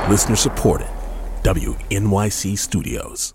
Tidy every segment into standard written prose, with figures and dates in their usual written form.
Listener supported. WNYC Studios.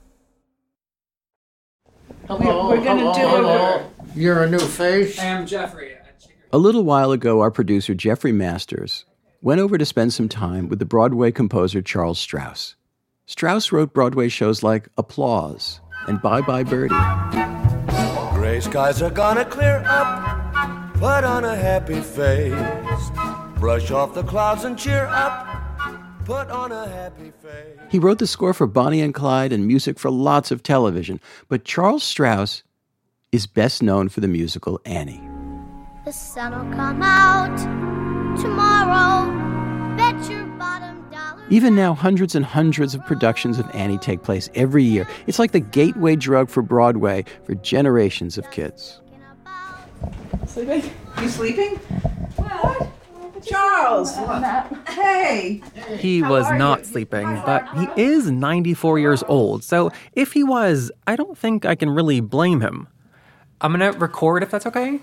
Hello, we're going to do it. You're a new face? I am Jeffrey. A little while ago, our producer, Jeffrey Masters, went over to spend some time with the Broadway composer Charles Strouse. Strouse wrote Broadway shows like Applause and Bye Bye Birdie. Gray skies are gonna clear up, put on a happy face, brush off the clouds and cheer up, put on a happy face. He wrote the score for Bonnie and Clyde and music for lots of television, but Charles Strouse is best known for the musical Annie. The sun will come out tomorrow, bet your bottom dollar. Even now, hundreds and hundreds of productions of Annie take place every year. It's like the gateway drug for Broadway for generations of kids. Sleeping? You sleeping? What? Charles! Hey! He was not sleeping, but he is 94 years old, so if he was, I don't think I can really blame him. I'm going to record if that's okay?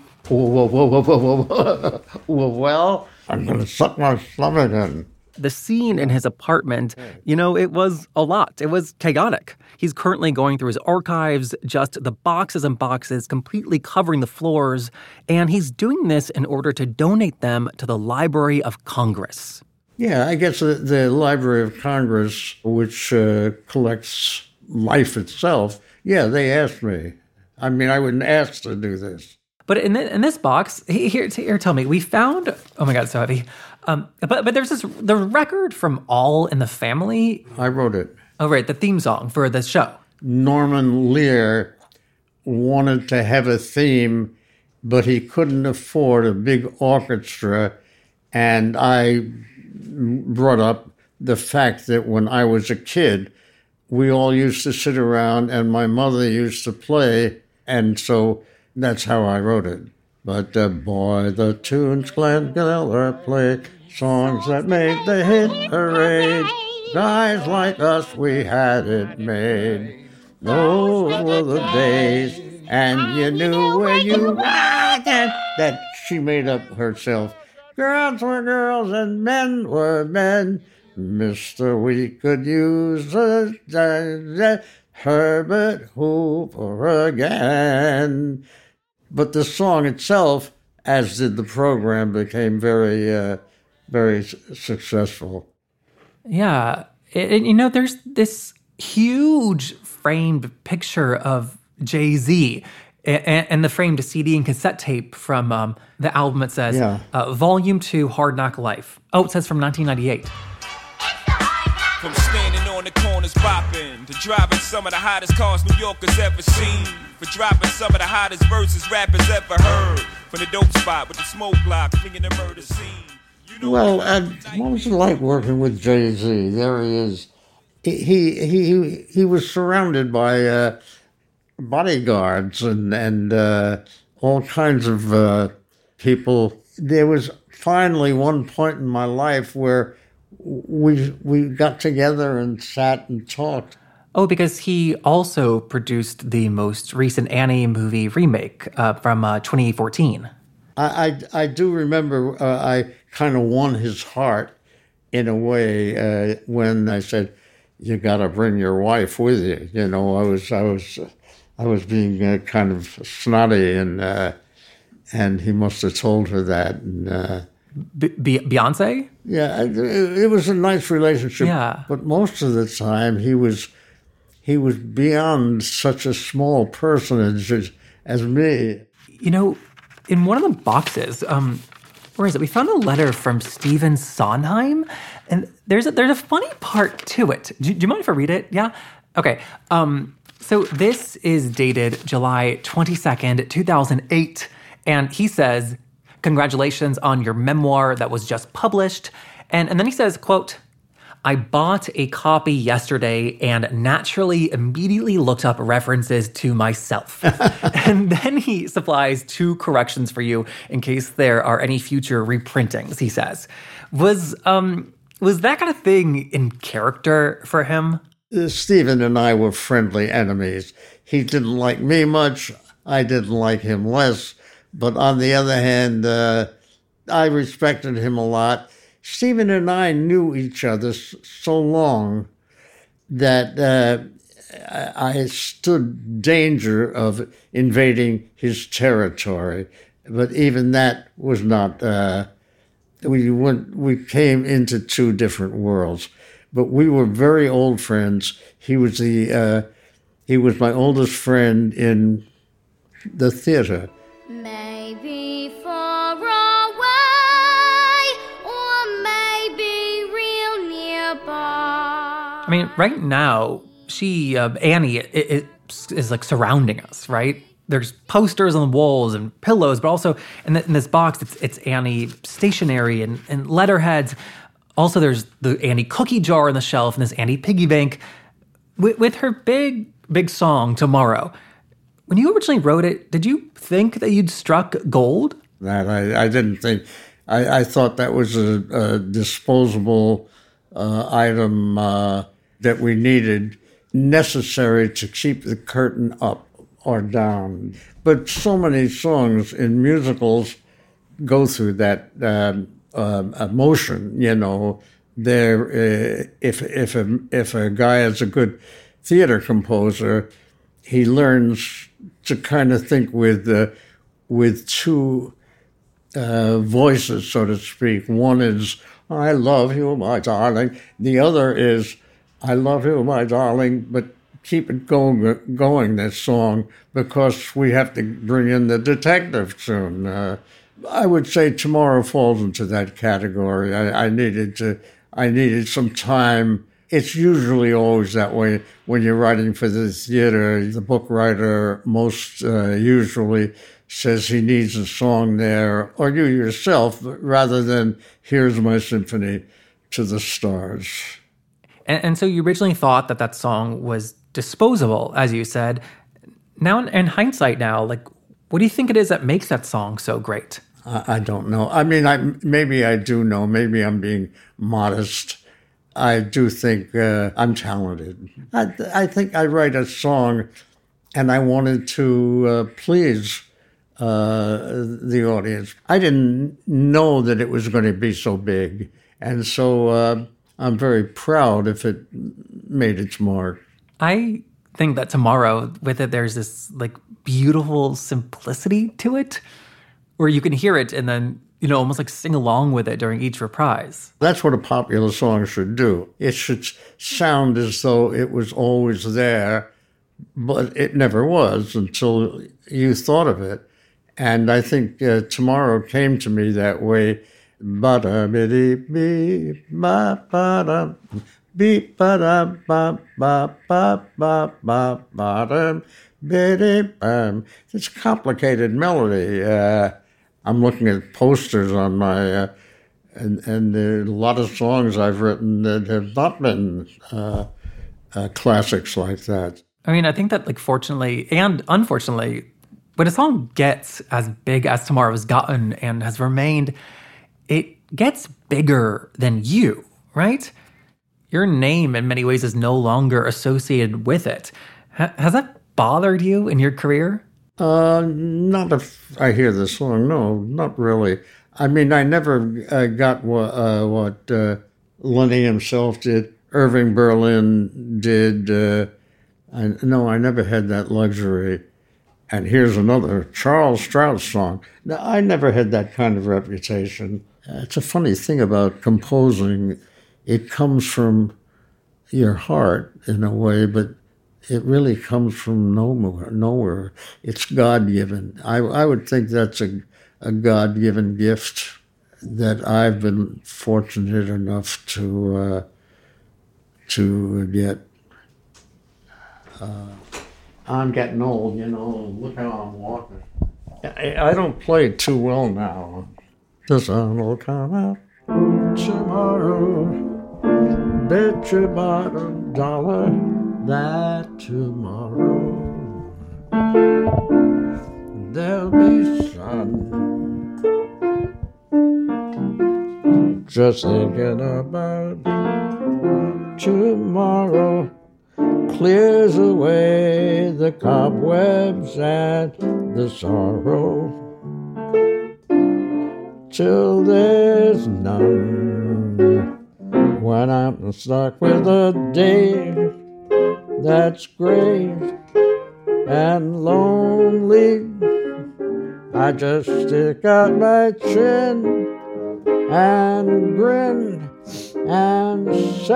Whoa. Well, I'm going to suck my stomach in. The scene in his apartment, it was a lot. It was chaotic. He's currently going through his archives, just the boxes and boxes completely covering the floors, and he's doing this in order to donate them to the Library of Congress. Yeah, I guess the Library of Congress, which collects life itself, yeah, they asked me. I mean, I wouldn't ask to do this. But in this box, here, tell me, we found, oh my God, it's so heavy. But there's the record from All in the Family. I wrote it. Oh, right, the theme song for this show. Norman Lear wanted to have a theme, but he couldn't afford a big orchestra. And I brought up the fact that when I was a kid, we all used to sit around and my mother used to play. And so that's how I wrote it. But boy, the tunes Glenn Miller played, songs that made the hit parade. Guys like us, we had it made. Those were the days, and you knew where you were. That she made up herself. Girls were girls and men were men. Mister, we could use Herbert Hoover again. But the song itself, as did the program, became very, very successful. Yeah. There's this huge framed picture of Jay-Z and the framed CD and cassette tape from the album. It says, Volume 2, Hard Knock Life. Oh, it says from 1998. From standing on the corners bopping to driving some of the hottest cars New Yorkers ever seen, for dropping some of the hottest verses rappers ever heard, from the dope spot with the smoke block, flinging the murder scene. Well, what was it like working with Jay-Z? There he is. He was surrounded by bodyguards and all kinds of people. There was finally one point in my life where we got together and sat and talked. Oh, because he also produced the most recent Annie movie remake from 2014. I do remember I kind of won his heart in a way when I said, "You got to bring your wife with you." I was being kind of snotty, and he must have told her that. And, Beyonce? Yeah, it was a nice relationship. Yeah. But most of the time, he was beyond such a small personage as me. In one of the boxes, where is it? We found a letter from Stephen Sondheim, and there's a funny part to it. Do you mind if I read it? Yeah? Okay. So this is dated July 22nd, 2008, and he says, "Congratulations on your memoir that was just published." And then he says, quote, "I bought a copy yesterday and naturally immediately looked up references to myself." And then he supplies 2 corrections for you in case there are any future reprintings, he says. Was that kind of thing in character for him? Stephen and I were friendly enemies. He didn't like me much. I didn't like him less. But on the other hand, I respected him a lot. Stephen and I knew each other so long that I stood danger of invading his territory. But even that was not, we came into two different worlds. But we were very old friends. He was my oldest friend in the theater. Maybe far away, or maybe real nearby. I mean, right now, Annie is like surrounding us, right? There's posters on the walls and pillows, but also in this box, it's Annie stationery and letterheads. Also, there's the Annie cookie jar on the shelf and this Annie piggy bank with her big song, Tomorrow. When you originally wrote it, did you think that you'd struck gold? That I didn't think. I thought that was a disposable item that we needed, necessary to keep the curtain up or down. But so many songs in musicals go through that emotion, you know. If a guy is a good theater composer, he learns to kind of think with two voices, so to speak. One is, I love you, my darling. The other is, I love you, my darling, but keep it going, this song, because we have to bring in the detective soon. I would say Tomorrow falls into that category. I needed some time. It's usually always that way when you're writing for the theater. The book writer most usually says he needs a song there, or you yourself, rather than here's my symphony to the stars. And so you originally thought that song was disposable, as you said. Now, in hindsight now, like, what do you think it is that makes that song so great? I don't know. I mean, maybe I do know. Maybe I'm being modest. I do think I'm talented. I think I write a song and I wanted to please the audience. I didn't know that it was going to be so big. And so I'm very proud if it made its mark. I think that Tomorrow, with it, there's this like beautiful simplicity to it, where you can hear it and then, you know, almost like sing along with it during each reprise. That's what a popular song should do. It should sound as though it was always there, but it never was until you thought of it. And I think Tomorrow came to me that way. Ba-da-biddy-bee, ba-ba-da, beep-ba-da-ba-ba-ba-ba-ba-da-biddy-bam. It's a complicated melody. I'm looking at posters on my, and there are a lot of songs I've written that have not been classics like that. I mean, I think that, like, fortunately and unfortunately, when a song gets as big as Tomorrow's gotten and has remained, it gets bigger than you, right? Your name, in many ways, is no longer associated with it. Has that bothered you in your career? Not if I hear the song. No, not really. I mean, I never got what Lenny himself did, Irving Berlin did. I never had that luxury. And here's another Charles Strauss song. Now, I never had that kind of reputation. It's a funny thing about composing. It comes from your heart in a way, but it really comes from nowhere. It's God-given. I would think that's a God-given gift that I've been fortunate enough to get. I'm getting old, you know. Look how I'm walking. I don't play too well now. The sun will come out tomorrow. Bet your bottom dollar that tomorrow there'll be sun. Just thinking about tomorrow clears away the cobwebs and the sorrow till there's none. when I'm stuck with a day that's gray and lonely. I just stick out my chin and grin and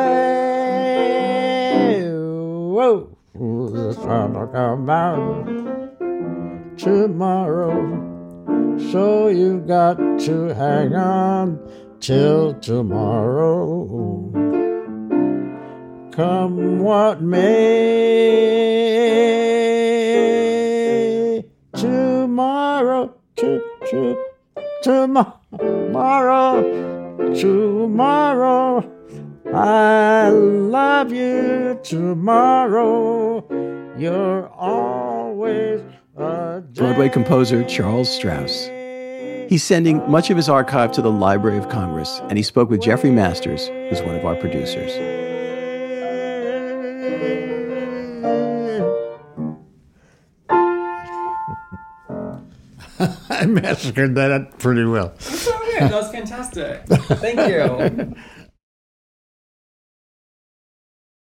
say, whoa, the sun will come out tomorrow. So you got to hang on till tomorrow. Come what may, tomorrow, tomorrow, I love you tomorrow. You're always a Broadway composer Charles Strouse. He's sending much of his archive to the Library of Congress, and he spoke with Jeffrey Masters, who's one of our producers. I massacred that pretty well. That was fantastic. Thank you.